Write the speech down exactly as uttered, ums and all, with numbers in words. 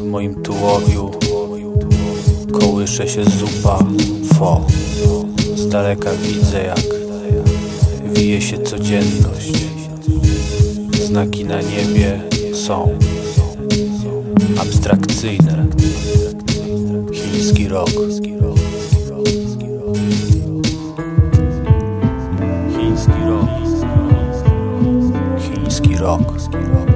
W moim tułowiu kołysze się zupa fo. Z daleka widzę, jak wije się codzienność. Znaki na niebie są abstrakcyjne. Chiński rok. Chiński rok. Chiński rok.